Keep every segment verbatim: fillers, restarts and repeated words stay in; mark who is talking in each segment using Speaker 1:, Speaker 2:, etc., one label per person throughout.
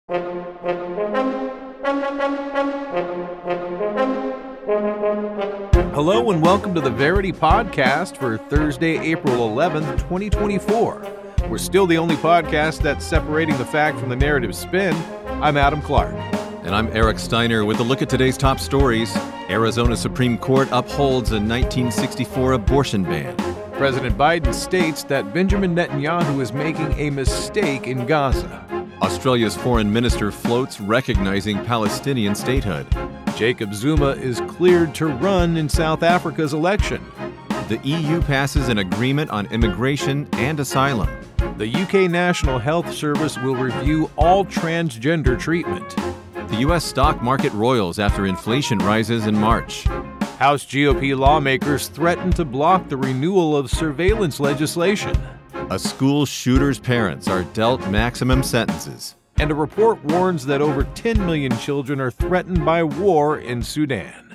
Speaker 1: Hello and welcome to the Verity Podcast for Thursday, April eleventh, twenty twenty-four. We're still the only podcast that's separating the fact from the narrative spin. I'm Adam Clark.
Speaker 2: And I'm Eric Steiner with a look at today's top stories. Arizona Supreme Court upholds a nineteen sixty-four abortion ban.
Speaker 1: President Biden states that Benjamin Netanyahu is making a mistake in Gaza.
Speaker 2: Australia's foreign minister floats recognizing Palestinian statehood.
Speaker 1: Jacob Zuma is cleared to run in South Africa's election.
Speaker 2: The E U passes an agreement on immigration and asylum.
Speaker 1: The U K National Health Service will review all transgender treatment.
Speaker 2: The U S stock market roils after inflation rises in March.
Speaker 1: House G O P lawmakers threaten to block the renewal of surveillance legislation.
Speaker 2: A school shooter's parents are dealt maximum sentences.
Speaker 1: And a report warns that over ten million children are threatened by war in Sudan.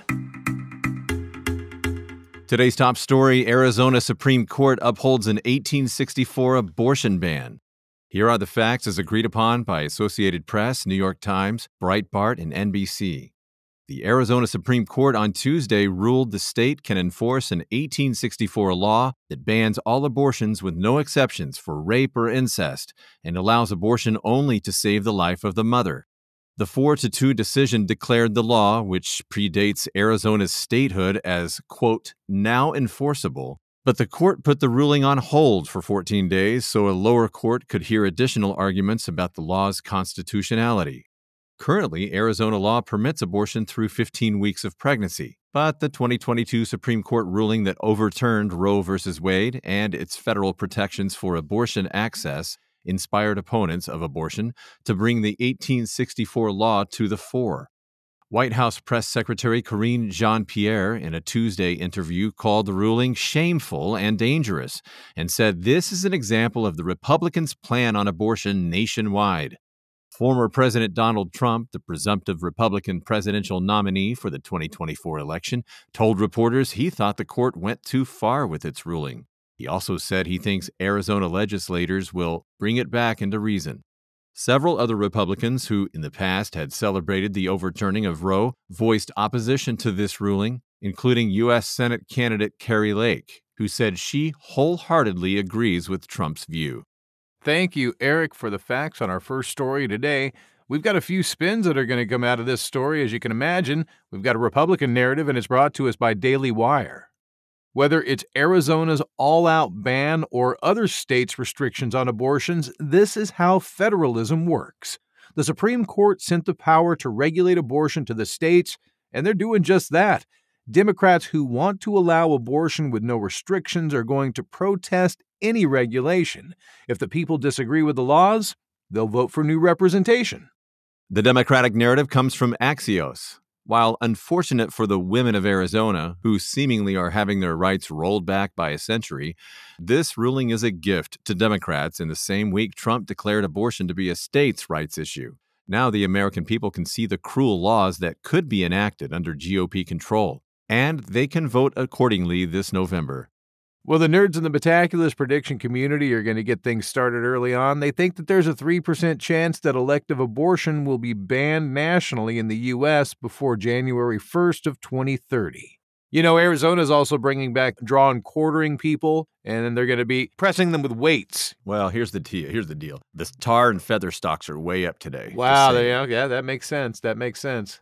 Speaker 2: Today's top story: Arizona Supreme Court upholds an eighteen sixty-four abortion ban. Here are the facts as agreed upon by Associated Press, New York Times, Breitbart, and N B C. The Arizona Supreme Court on Tuesday ruled the state can enforce an eighteen sixty-four law that bans all abortions with no exceptions for rape or incest and allows abortion only to save the life of the mother. The four to two decision declared the law, which predates Arizona's statehood, as, quote, now enforceable. But the court put the ruling on hold for fourteen days so a lower court could hear additional arguments about the law's constitutionality. Currently, Arizona law permits abortion through fifteen weeks of pregnancy, but the twenty twenty-two Supreme Court ruling that overturned Roe v. Wade and its federal protections for abortion access inspired opponents of abortion to bring the eighteen sixty-four law to the fore. White House Press Secretary Karine Jean-Pierre, in a Tuesday interview, called the ruling shameful and dangerous and said this is an example of the Republicans' plan on abortion nationwide. Former President Donald Trump, the presumptive Republican presidential nominee for the twenty twenty-four election, told reporters he thought the court went too far with its ruling. He also said he thinks Arizona legislators will bring it back into reason. Several other Republicans who, in the past, had celebrated the overturning of Roe voiced opposition to this ruling, including U S Senate candidate Kari Lake, who said she wholeheartedly agrees with Trump's view.
Speaker 1: Thank you, Eric, for the facts on our first story today. We've got a few spins that are going to come out of this story, as you can imagine. We've got a Republican narrative, and it's brought to us by Daily Wire. Whether it's Arizona's all-out ban or other states' restrictions on abortions, this is how federalism works. The Supreme Court sent the power to regulate abortion to the states, and they're doing just that. Democrats who want to allow abortion with no restrictions are going to protest any regulation. If the people disagree with the laws, they'll vote for new representation.
Speaker 2: The Democratic narrative comes from Axios. While unfortunate for the women of Arizona, who seemingly are having their rights rolled back by a century, this ruling is a gift to Democrats in the same week Trump declared abortion to be a states' rights issue. Now the American people can see the cruel laws that could be enacted under G O P control, and they can vote accordingly this November.
Speaker 1: Well, the nerds in the Bataculus prediction community are going to get things started early on. They think that there's a three percent chance that elective abortion will be banned nationally in the U S before January first of twenty thirty. You know, Arizona's also bringing back draw and quartering people, and then they're going to be pressing them with weights.
Speaker 2: Well, here's the deal. Here's the deal. The tar and feather stocks are way up today.
Speaker 1: Wow, there you go. Yeah, that makes sense. That makes sense.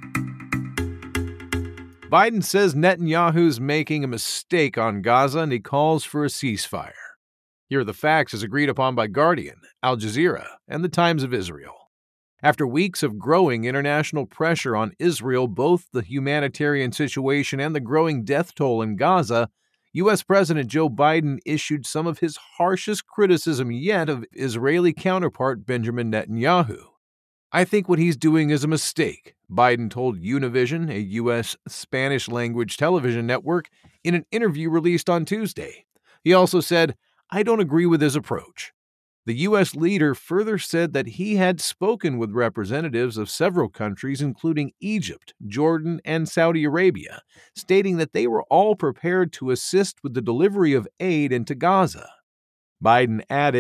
Speaker 1: Biden says Netanyahu's making a mistake on Gaza, and he calls for a ceasefire. Here are the facts as agreed upon by Guardian, Al Jazeera, and the Times of Israel. After weeks of growing international pressure on Israel, both the humanitarian situation and the growing death toll in Gaza, U S President Joe Biden issued some of his harshest criticism yet of Israeli counterpart Benjamin Netanyahu. I think what he's doing is a mistake, Biden told Univision, a U S Spanish-language television network, in an interview released on Tuesday. He also said, I don't agree with his approach. The U S leader further said that he had spoken with representatives of several countries, including Egypt, Jordan, and Saudi Arabia, stating that they were all prepared to assist with the delivery of aid into Gaza. Biden added,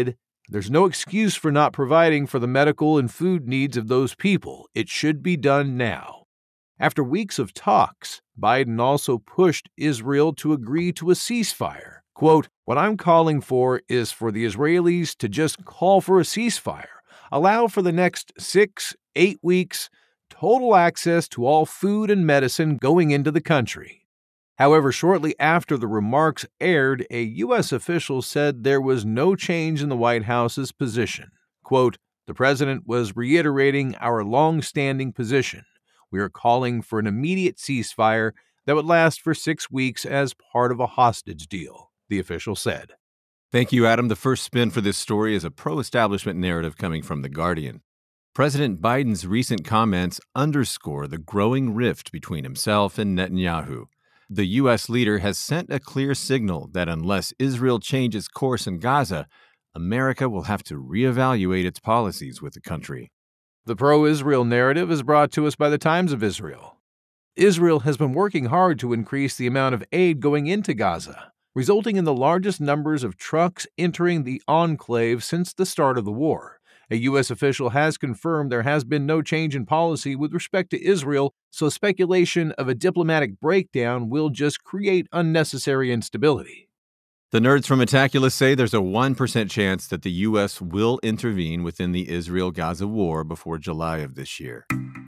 Speaker 1: There's no excuse for not providing for the medical and food needs of those people. It should be done now. After weeks of talks, Biden also pushed Israel to agree to a ceasefire. Quote, "What I'm calling for is for the Israelis to just call for a ceasefire, allow for the next six, eight weeks, total access to all food and medicine going into the country." However, shortly after the remarks aired, a U S official said there was no change in the White House's position. Quote, "The president was reiterating our long-standing position. We are calling for an immediate ceasefire that would last for six weeks as part of a hostage deal," the official said.
Speaker 2: Thank you, Adam. The first spin for this story is a pro-establishment narrative coming from The Guardian. President Biden's recent comments underscore the growing rift between himself and Netanyahu. The U S leader has sent a clear signal that unless Israel changes course in Gaza, America will have to reevaluate its policies with the country.
Speaker 1: The pro-Israel narrative is brought to us by the Times of Israel. Israel has been working hard to increase the amount of aid going into Gaza, resulting in the largest numbers of trucks entering the enclave since the start of the war. A U S official has confirmed there has been no change in policy with respect to Israel, so speculation of a diplomatic breakdown will just create unnecessary instability.
Speaker 2: The nerds from Metaculus say there's a one percent chance that the U S will intervene within the Israel-Gaza war before July of this year.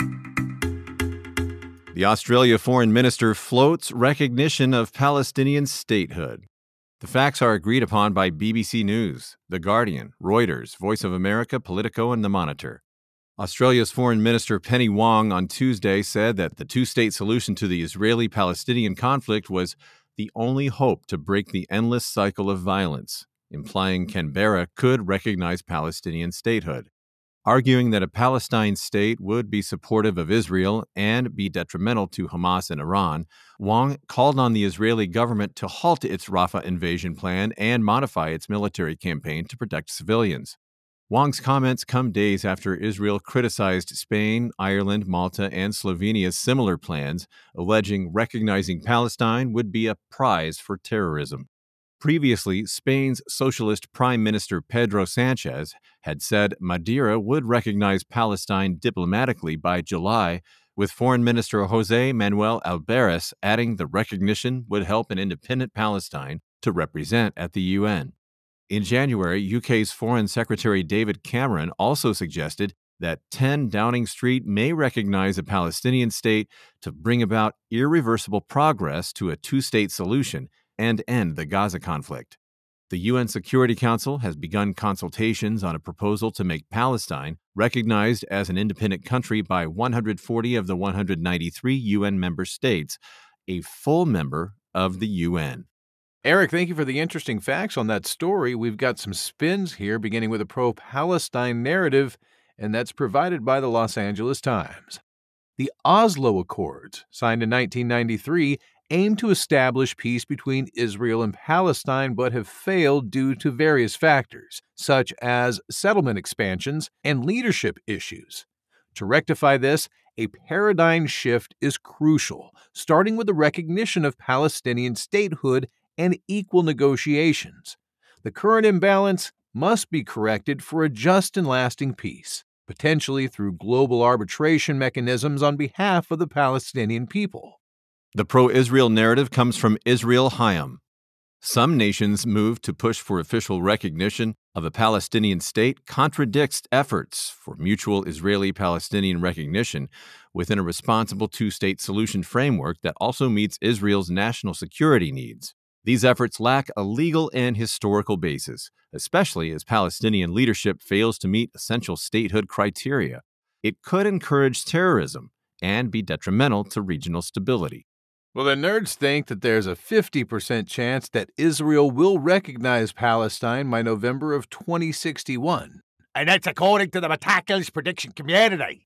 Speaker 2: The Australia foreign minister floats recognition of Palestinian statehood. The facts are agreed upon by B B C News, The Guardian, Reuters, Voice of America, Politico, and The Monitor. Australia's Foreign Minister Penny Wong on Tuesday said that the two-state solution to the Israeli-Palestinian conflict was the only hope to break the endless cycle of violence, implying Canberra could recognize Palestinian statehood. Arguing that a Palestine state would be supportive of Israel and be detrimental to Hamas and Iran, Wong called on the Israeli government to halt its Rafah invasion plan and modify its military campaign to protect civilians. Wong's comments come days after Israel criticized Spain, Ireland, Malta, and Slovenia's similar plans, alleging recognizing Palestine would be a prize for terrorism. Previously, Spain's socialist Prime Minister Pedro Sanchez had said Madeira would recognize Palestine diplomatically by July, with Foreign Minister José Manuel Albares adding the recognition would help an independent Palestine to represent at the U N. In January, U K's Foreign Secretary David Cameron also suggested that ten Downing Street may recognize a Palestinian state to bring about irreversible progress to a two-state solution and end the Gaza conflict. The U N Security Council has begun consultations on a proposal to make Palestine recognized as an independent country by one hundred forty of the one hundred ninety-three U N member states, a full member of the U N.
Speaker 1: Eric, thank you for the interesting facts on that story. We've got some spins here, beginning with a pro-Palestine narrative, and that's provided by the Los Angeles Times. The Oslo Accords, signed in nineteen ninety-three, aim to establish peace between Israel and Palestine, but have failed due to various factors, such as settlement expansions and leadership issues. To rectify this, a paradigm shift is crucial, starting with the recognition of Palestinian statehood and equal negotiations. The current imbalance must be corrected for a just and lasting peace, potentially through global arbitration mechanisms on behalf of the Palestinian people.
Speaker 2: The pro-Israel narrative comes from Israel Hayam. Some nations' move to push for official recognition of a Palestinian state contradicts efforts for mutual Israeli-Palestinian recognition within a responsible two-state solution framework that also meets Israel's national security needs. These efforts lack a legal and historical basis, especially as Palestinian leadership fails to meet essential statehood criteria. It could encourage terrorism and be detrimental to regional stability.
Speaker 1: Well, the nerds think that there's a fifty percent chance that Israel will recognize Palestine by November of twenty sixty-one.
Speaker 3: And that's according to the Metaculus prediction community.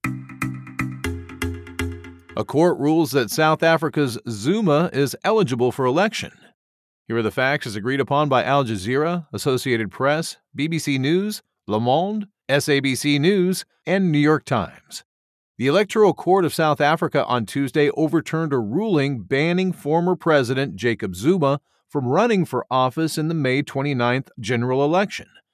Speaker 1: A court rules that South Africa's Zuma is eligible for election. Here are the facts as agreed upon by Al Jazeera, Associated Press, B B C News, Le Monde, S A B C News, and New York Times. The Electoral Court of South Africa on Tuesday overturned a ruling banning former President Jacob Zuma from running for office in the May twenty-ninth general election,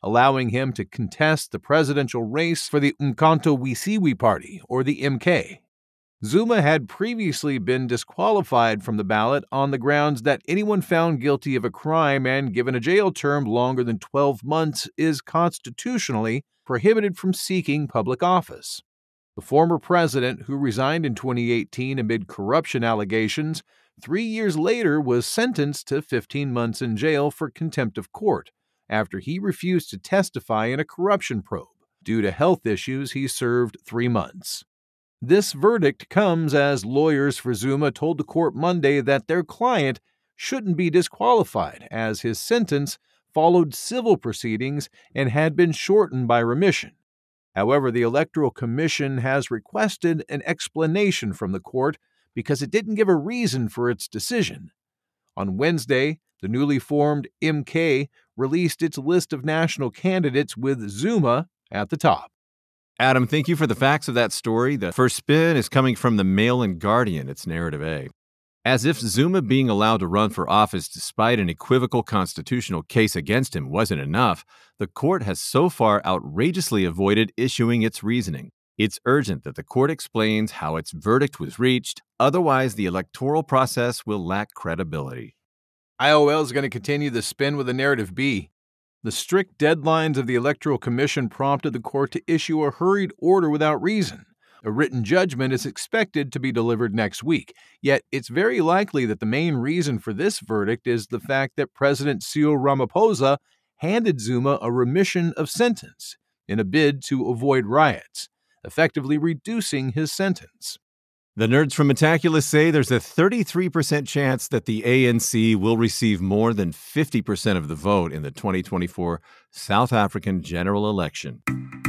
Speaker 1: allowing him to contest the presidential race for the Umkhonto we Siwe Party, or the M K. Zuma had previously been disqualified from the ballot on the grounds that anyone found guilty of a crime and given a jail term longer than twelve months is constitutionally prohibited from seeking public office. The former president, who resigned in twenty eighteen amid corruption allegations, three years later was sentenced to fifteen months in jail for contempt of court after he refused to testify in a corruption probe. Due to health issues, he served three months. This verdict comes as lawyers for Zuma told the court Monday that their client shouldn't be disqualified, as his sentence followed civil proceedings and had been shortened by remission. However, the Electoral Commission has requested an explanation from the court because it didn't give a reason for its decision. On Wednesday, the newly formed M K released its list of national candidates with Zuma at the top.
Speaker 2: Adam, thank you for the facts of that story. The first spin is coming from the Mail and Guardian. It's narrative A. As if Zuma being allowed to run for office despite an equivocal constitutional case against him wasn't enough, the court has so far outrageously avoided issuing its reasoning. It's urgent that the court explains how its verdict was reached, otherwise the electoral process will lack credibility.
Speaker 1: I O L is going to continue the spin with a narrative B. The strict deadlines of the Electoral Commission prompted the court to issue a hurried order without reason. A written judgment is expected to be delivered next week, yet it's very likely that the main reason for this verdict is the fact that President Cyril Ramaphosa handed Zuma a remission of sentence in a bid to avoid riots, effectively reducing his sentence.
Speaker 2: The nerds from Metaculus say there's a thirty-three percent chance that the A N C will receive more than fifty percent of the vote in the twenty twenty-four South African general election.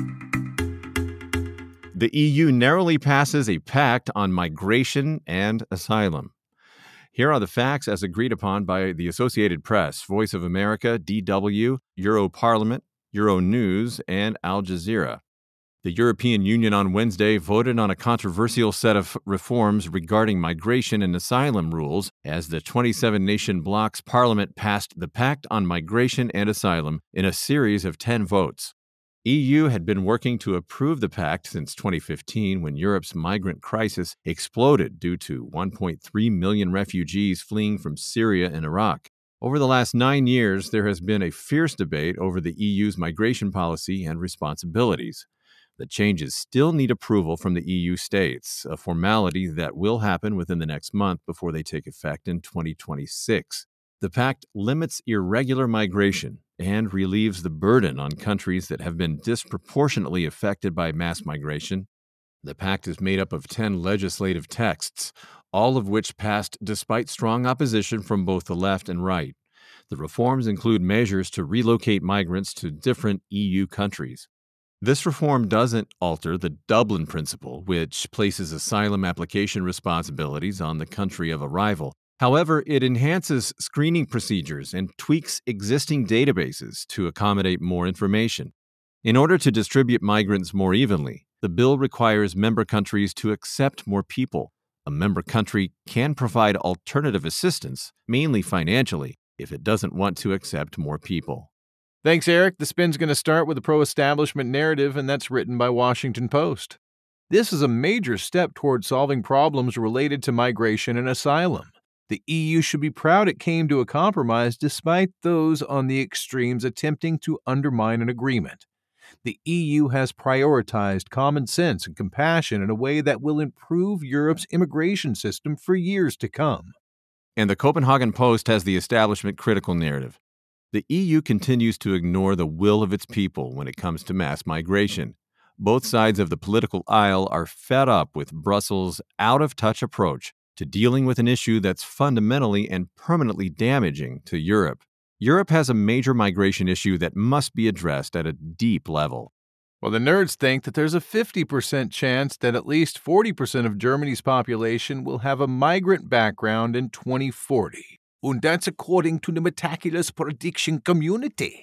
Speaker 2: The E U narrowly passes a pact on migration and asylum. Here are the facts as agreed upon by the Associated Press, Voice of America, D W, Europarlament, Euronews, and Al Jazeera. The European Union on Wednesday voted on a controversial set of reforms regarding migration and asylum rules as the twenty-seven nation bloc's parliament passed the Pact on Migration and Asylum in a series of ten votes. E U had been working to approve the pact since twenty fifteen when Europe's migrant crisis exploded due to one point three million refugees fleeing from Syria and Iraq. Over the last nine years, there has been a fierce debate over the E U's migration policy and responsibilities. The changes still need approval from the E U states, a formality that will happen within the next month before they take effect in twenty twenty-six. The pact limits irregular migration and relieves the burden on countries that have been disproportionately affected by mass migration. The pact is made up of ten legislative texts, all of which passed despite strong opposition from both the left and right. The reforms include measures to relocate migrants to different E U countries. This reform doesn't alter the Dublin Principle, which places asylum application responsibilities on the country of arrival. However, it enhances screening procedures and tweaks existing databases to accommodate more information. In order to distribute migrants more evenly, the bill requires member countries to accept more people. A member country can provide alternative assistance, mainly financially, if it doesn't want to accept more people.
Speaker 1: Thanks, Eric. The spin's going to start with a pro-establishment narrative, and that's written by Washington Post. This is a major step toward solving problems related to migration and asylum. The E U should be proud it came to a compromise despite those on the extremes attempting to undermine an agreement. The E U has prioritized common sense and compassion in a way that will improve Europe's immigration system for years to come.
Speaker 2: And the Copenhagen Post has the establishment critical narrative. The E U continues to ignore the will of its people when it comes to mass migration. Both sides of the political aisle are fed up with Brussels' out-of-touch approach to dealing with an issue that's fundamentally and permanently damaging to Europe. Europe has a major migration issue that must be addressed at a deep level.
Speaker 1: Well, the nerds think that there's a fifty percent chance that at least forty percent of Germany's population will have a migrant background in twenty forty. And that's according to the Metaculus prediction community.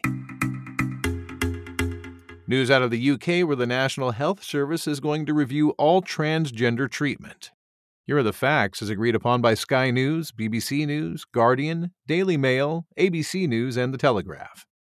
Speaker 1: News out of the U K, where the National Health Service is going to review all transgender treatment. Here are the facts as agreed upon by Sky News, B B C News, Guardian, Daily Mail, A B C News, and The Telegraph.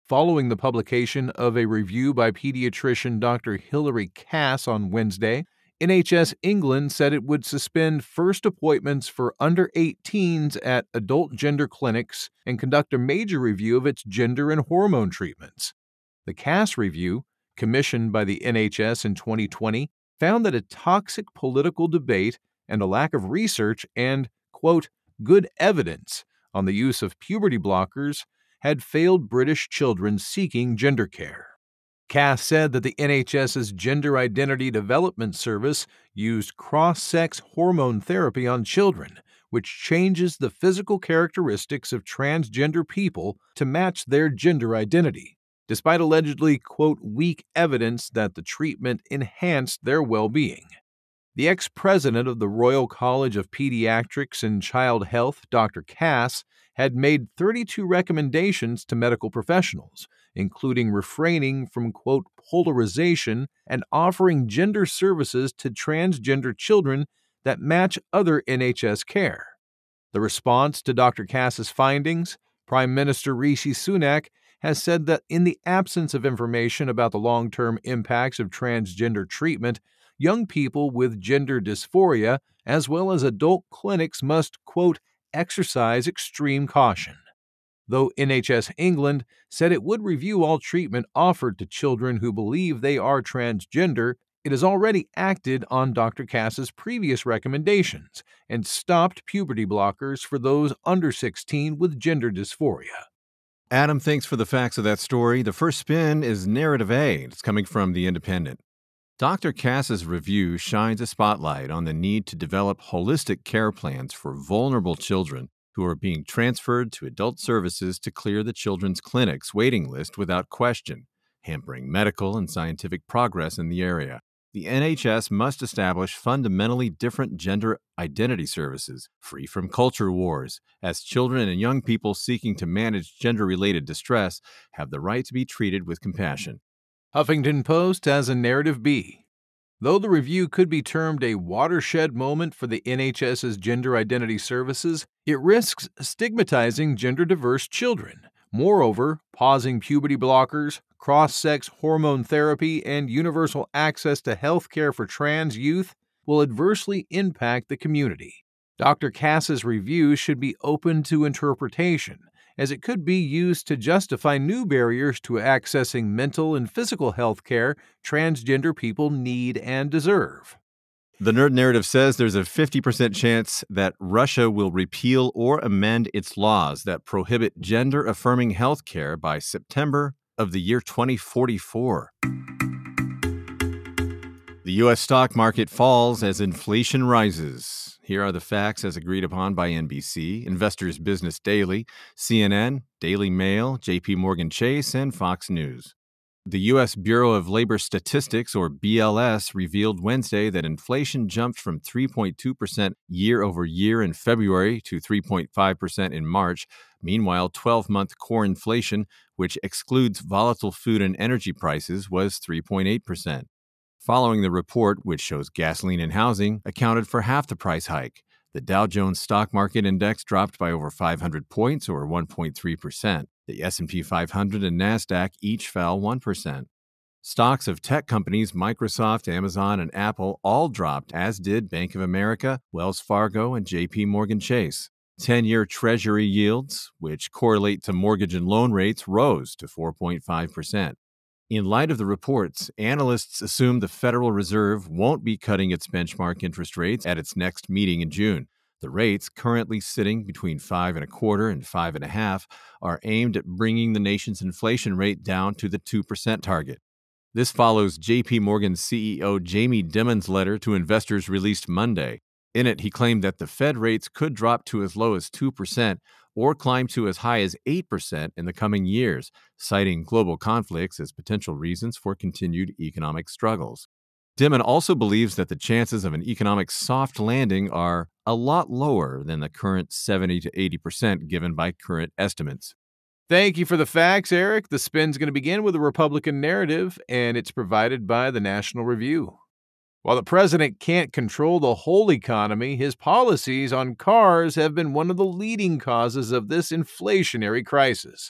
Speaker 1: Following the publication of a review by pediatrician Doctor Hilary Cass on Wednesday, N H S England said it would suspend first appointments for under eighteens at adult gender clinics and conduct a major review of its gender and hormone treatments. The Cass review, commissioned by the N H S in twenty twenty, found that a toxic political debate and a lack of research and, quote, good evidence on the use of puberty blockers had failed British children seeking gender care. Cass said that the NHS's Gender Identity Development Service used cross-sex hormone therapy on children, which changes the physical characteristics of transgender people to match their gender identity, despite allegedly, quote, weak evidence that the treatment enhanced their well-being. The ex-president of the Royal College of Pediatrics and Child Health, Doctor Cass, had made thirty-two recommendations to medical professionals, including refraining from, quote, polarization and offering gender services to transgender children that match other N H S care. The response to Doctor Cass's findings, Prime Minister Rishi Sunak has said that in the absence of information about the long-term impacts of transgender treatment, young people with gender dysphoria, as well as adult clinics, must, quote, exercise extreme caution. Though N H S England said it would review all treatment offered to children who believe they are transgender, it has already acted on Doctor Cass's previous recommendations and stopped puberty blockers for those under sixteen with gender dysphoria.
Speaker 2: Adam, thanks for the facts of that story. The first spin is Narrative A. It's coming from The Independent. Doctor Cass's review shines a spotlight on the need to develop holistic care plans for vulnerable children who are being transferred to adult services to clear the children's clinic's waiting list without question, hampering medical and scientific progress in the area. The N H S must establish fundamentally different gender identity services, free from culture wars, as children and young people seeking to manage gender-related distress have the right to be treated with compassion.
Speaker 1: Huffington Post has a Narrative B. Though the review could be termed a watershed moment for the NHS's gender identity services, it risks stigmatizing gender-diverse children. Moreover, pausing puberty blockers, cross-sex hormone therapy, and universal access to health care for trans youth will adversely impact the community. Doctor Cass's review should be open to interpretation, as it could be used to justify new barriers to accessing mental and physical health care transgender people need and deserve.
Speaker 2: The Nerd Narrative says there's a fifty percent chance that Russia will repeal or amend its laws that prohibit gender-affirming health care by September of the year twenty forty-four. The U S stock market falls as inflation rises. Here are the facts as agreed upon by N B C, Investors Business Daily, C N N, Daily Mail, J P Morgan Chase, and Fox News. The U S Bureau of Labor Statistics, or B L S, revealed Wednesday that inflation jumped from three point two percent year over year in February to three point five percent in March. Meanwhile, twelve-month core inflation, which excludes volatile food and energy prices, was three point eight percent. Following the report, which shows gasoline and housing accounted for half the price hike, the Dow Jones Stock Market Index dropped by over five hundred points, or one point three percent. The S and P five hundred and NASDAQ each fell one percent. Stocks of tech companies Microsoft, Amazon, and Apple all dropped, as did Bank of America, Wells Fargo, and J P Morgan Chase. ten-year Treasury yields, which correlate to mortgage and loan rates, rose to four point five percent. In light of the reports, analysts assume the Federal Reserve won't be cutting its benchmark interest rates at its next meeting in June. The rates, currently sitting between five and a quarter and five and a half, are aimed at bringing the nation's inflation rate down to the two percent target. This follows J P Morgan C E O Jamie Dimon's letter to investors released Monday. In it, he claimed that the Fed rates could drop to as low as two percent or climb to as high as eight percent in the coming years, citing global conflicts as potential reasons for continued economic struggles. Dimon also believes that the chances of an economic soft landing are a lot lower than the current seventy to eighty percent given by current estimates.
Speaker 1: Thank you for the facts, Eric. The spin's going to begin with a Republican narrative, and it's provided by the National Review. While the president can't control the whole economy, his policies on cars have been one of the leading causes of this inflationary crisis.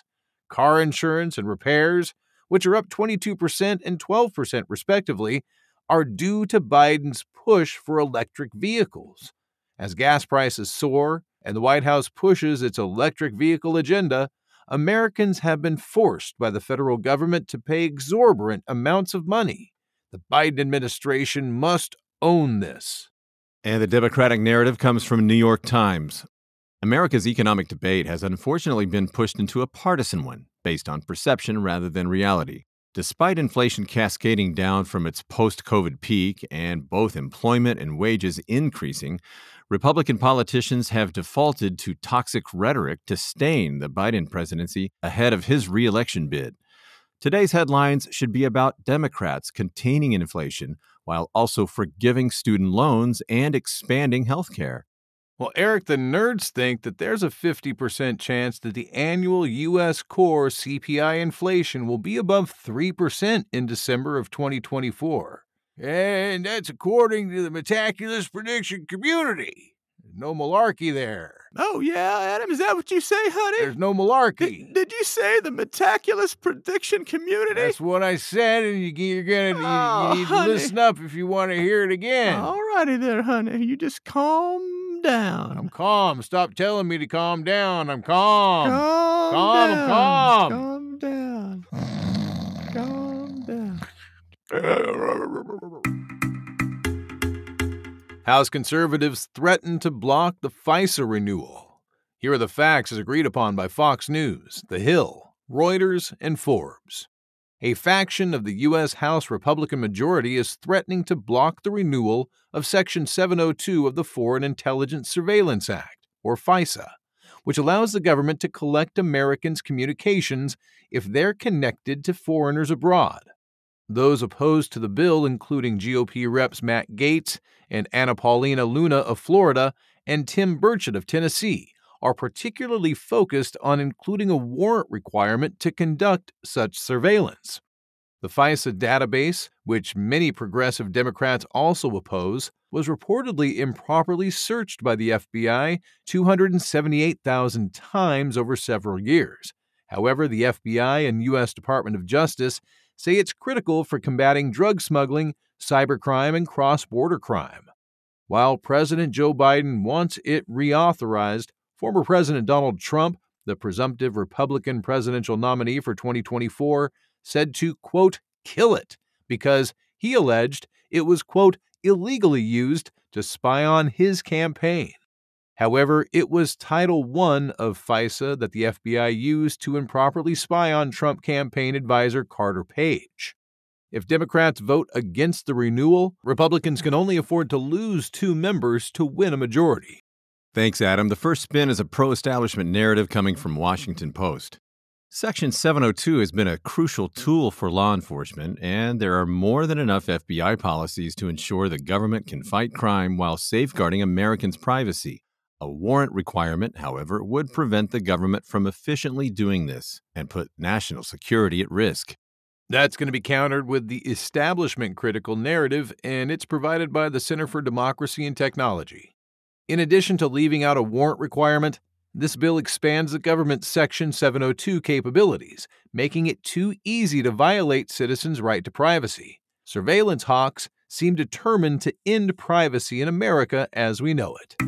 Speaker 1: car insurance, and repairs, which are up twenty-two percent and twelve percent respectively, are due to Biden's push for electric vehicles. As gas prices soar and the White House pushes its electric vehicle agenda, Americans have been forced by the federal government to pay exorbitant amounts of money. The Biden administration must own this.
Speaker 2: And the Democratic narrative comes from New York Times. America's economic debate has unfortunately been pushed into a partisan one, based on perception rather than reality. Despite inflation cascading down from its post-COVID peak and both employment and wages increasing, Republican politicians have defaulted to toxic rhetoric to stain the Biden presidency ahead of his re-election bid. Today's headlines should be about Democrats containing inflation while also forgiving student loans and expanding health care.
Speaker 1: Well, Eric, the nerds think that there's a fifty percent chance that the annual U S core C P I inflation will be above three percent in December of twenty twenty-four. And that's according to the Metaculous prediction community. No malarkey there.
Speaker 4: Oh, yeah, Adam, is that what you say, honey?
Speaker 1: There's no malarkey.
Speaker 4: Did, did you say the Metaculous prediction community?
Speaker 1: That's what I said, and you, you're gonna
Speaker 4: Oh,
Speaker 1: you, you need
Speaker 4: honey.
Speaker 1: to listen up if you want to hear it again.
Speaker 4: All righty there, honey. You just calm down.
Speaker 1: I'm calm. Stop telling me to calm down. I'm calm.
Speaker 4: Calm
Speaker 1: Calm,
Speaker 4: down.
Speaker 1: calm.
Speaker 4: Calm down. Calm down.
Speaker 1: House conservatives threaten to block the FISA renewal. Here are the facts as agreed upon by Fox News, The Hill, Reuters, and Forbes. A faction of the U S House Republican majority is threatening to block the renewal of Section seven oh two of the Foreign Intelligence Surveillance Act, or FISA, which allows the government to collect Americans' communications if they're connected to foreigners abroad. Those opposed to the bill, including G O P Reps Matt Gaetz and Anna Paulina Luna of Florida and Tim Burchett of Tennessee, are particularly focused on including a warrant requirement to conduct such surveillance. The FISA database, which many progressive Democrats also oppose, was reportedly improperly searched by the F B I two hundred seventy-eight thousand times over several years. However, the F B I and U S Department of Justice say it's critical for combating drug smuggling, cybercrime, and cross-border crime. While President Joe Biden wants it reauthorized, former President Donald Trump, the presumptive Republican presidential nominee for twenty twenty-four, said to, quote, kill it, because he alleged it was, quote, illegally used to spy on his campaign. However, it was Title one of FISA that the F B I used to improperly spy on Trump campaign advisor Carter Page. If Democrats vote against the renewal, Republicans can only afford to lose two members to win a majority.
Speaker 2: Thanks, Adam. The first spin is a pro-establishment narrative coming from Washington Post. Section seven oh two has been a crucial tool for law enforcement, and there are more than enough F B I policies to ensure the government can fight crime while safeguarding Americans' privacy. A warrant requirement, however, would prevent the government from efficiently doing this and put national security at risk.
Speaker 1: That's going to be countered with the establishment-critical narrative, and it's provided by the Center for Democracy and Technology. In addition to leaving out a warrant requirement, this bill expands the government's Section seven oh two capabilities, making it too easy to violate citizens' right to privacy. Surveillance hawks seem determined to end privacy in America as we know it.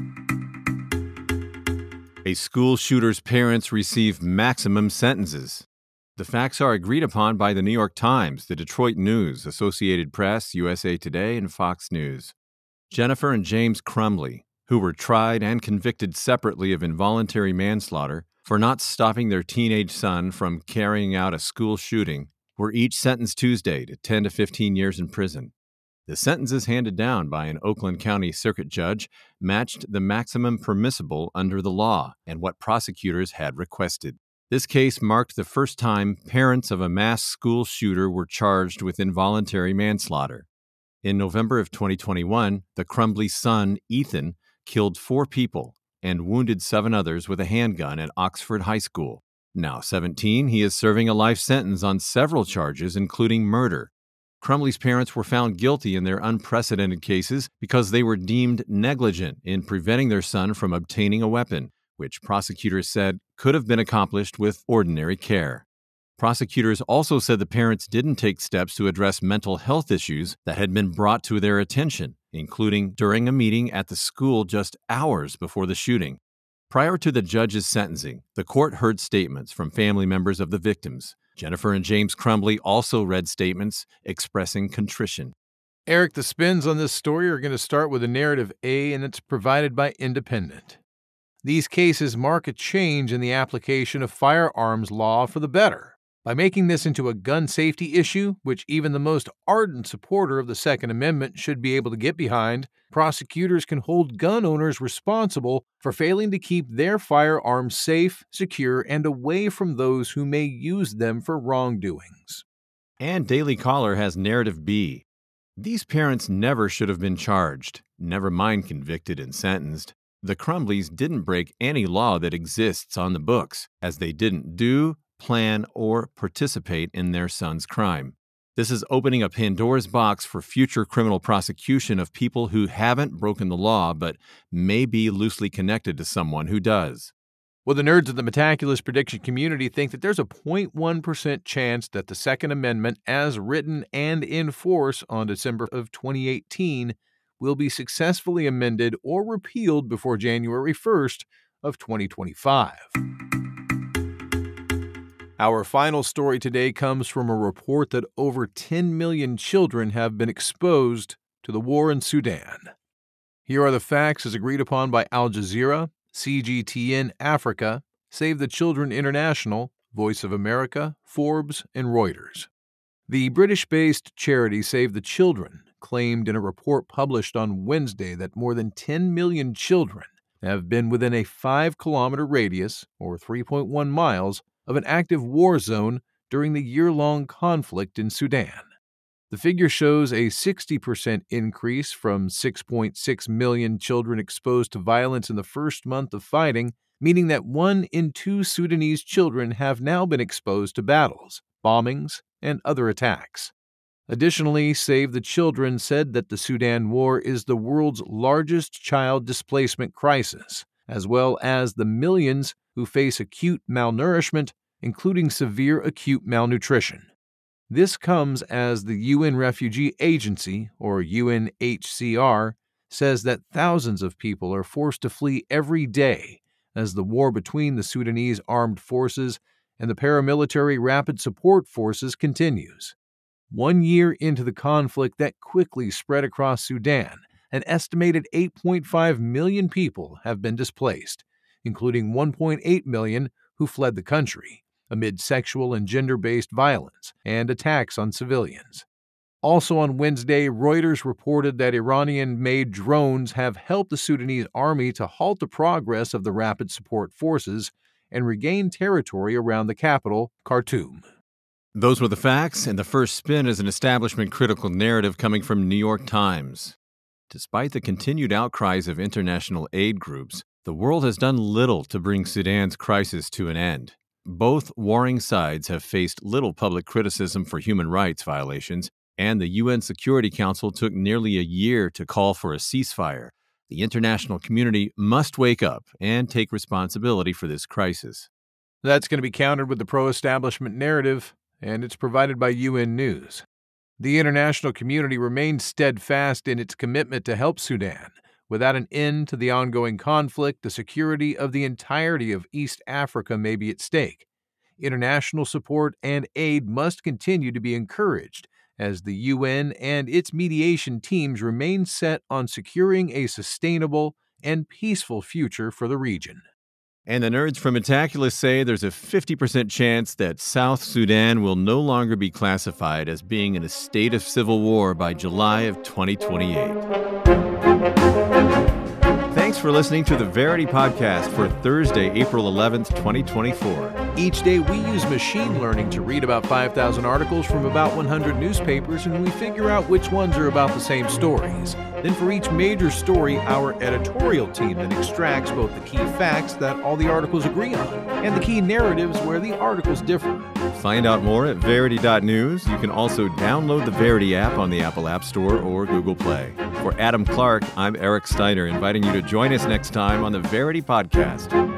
Speaker 2: A school shooter's parents receive maximum sentences. The facts are agreed upon by the New York Times, the Detroit News, Associated Press, U S A Today, and Fox News. Jennifer and James Crumbley, who were tried and convicted separately of involuntary manslaughter for not stopping their teenage son from carrying out a school shooting, were each sentenced Tuesday to ten to fifteen years in prison. The sentences handed down by an Oakland County Circuit judge matched the maximum permissible under the law and what prosecutors had requested. This case marked the first time parents of a mass school shooter were charged with involuntary manslaughter. In November of twenty twenty-one, the Crumbley son, Ethan, killed four people and wounded seven others with a handgun at Oxford High School. Now seventeen, he is serving a life sentence on several charges, including murder. Crumbley's parents were found guilty in their unprecedented cases because they were deemed negligent in preventing their son from obtaining a weapon, which prosecutors said could have been accomplished with ordinary care. Prosecutors also said the parents didn't take steps to address mental health issues that had been brought to their attention, including during a meeting at the school just hours before the shooting. Prior to the judge's sentencing, the court heard statements from family members of the victims. Jennifer and James Crumbley also read statements expressing contrition.
Speaker 1: Eric, the spins on this story are going to start with a narrative A, and it's provided by Independent. These cases mark a change in the application of firearms law for the better. By making this into a gun safety issue, which even the most ardent supporter of the Second Amendment should be able to get behind, prosecutors can hold gun owners responsible for failing to keep their firearms safe, secure, and away from those who may use them for wrongdoings.
Speaker 2: And Daily Caller has narrative B. These parents never should have been charged, never mind convicted and sentenced. The Crumbleys didn't break any law that exists on the books, as they didn't do, plan, or participate in their son's crime. This is opening a Pandora's box for future criminal prosecution of people who haven't broken the law but may be loosely connected to someone who does.
Speaker 1: Well, the nerds of the Metaculous prediction community think that there's a zero point one percent chance that the Second Amendment, as written and in force on December of twenty eighteen, will be successfully amended or repealed before January first of twenty twenty-five. Our final story today comes from a report that over ten million children have been exposed to the war in Sudan. Here are the facts as agreed upon by Al Jazeera, C G T N Africa, Save the Children International, Voice of America, Forbes, and Reuters. The British-based charity Save the Children claimed in a report published on Wednesday that more than ten million children have been within a five-kilometer radius, or three point one miles, of an active war zone during the year-long conflict in Sudan. The figure shows a sixty percent increase from six point six million children exposed to violence in the first month of fighting, meaning that one in two Sudanese children have now been exposed to battles, bombings, and other attacks. Additionally, Save the Children said that the Sudan War is the world's largest child displacement crisis, as well as the millions who face acute malnourishment, including severe acute malnutrition. This comes as the U N Refugee Agency, or U N H C R, says that thousands of people are forced to flee every day as the war between the Sudanese armed forces and the paramilitary Rapid Support Forces continues. One year into the conflict that quickly spread across Sudan, an estimated eight point five million people have been displaced, including one point eight million who fled the country amid sexual and gender-based violence and attacks on civilians. Also on Wednesday, Reuters reported that Iranian-made drones have helped the Sudanese army to halt the progress of the Rapid Support Forces and regain territory around the capital, Khartoum.
Speaker 2: Those were the facts, and the first spin is an establishment-critical narrative coming from New York Times. Despite the continued outcries of international aid groups, the world has done little to bring Sudan's crisis to an end. Both warring sides have faced little public criticism for human rights violations, and the U N Security Council took nearly a year to call for a ceasefire. The international community must wake up and take responsibility for this crisis.
Speaker 1: That's going to be countered with the pro-establishment narrative, and it's provided by U N News. The international community remains steadfast in its commitment to help Sudan. Without an end to the ongoing conflict, the security of the entirety of East Africa may be at stake. International support and aid must continue to be encouraged as the U N and its mediation teams remain set on securing a sustainable and peaceful future for the region.
Speaker 2: And the nerds from Metaculous say there's a fifty percent chance that South Sudan will no longer be classified as being in a state of civil war by July of twenty twenty-eight. Thanks for listening to the Verity Podcast for Thursday, April eleventh, twenty twenty-four.
Speaker 1: Each day we use machine learning to read about five thousand articles from about one hundred newspapers, and we figure out which ones are about the same stories. Then for each major story, our editorial team then extracts both the key facts that all the articles agree on and the key narratives where the articles differ.
Speaker 2: Find out more at verity dot news. You can also download the Verity app on the Apple App Store or Google Play. For Adam Clark, I'm Eric Steiner, inviting you to join us next time on the Verity Podcast.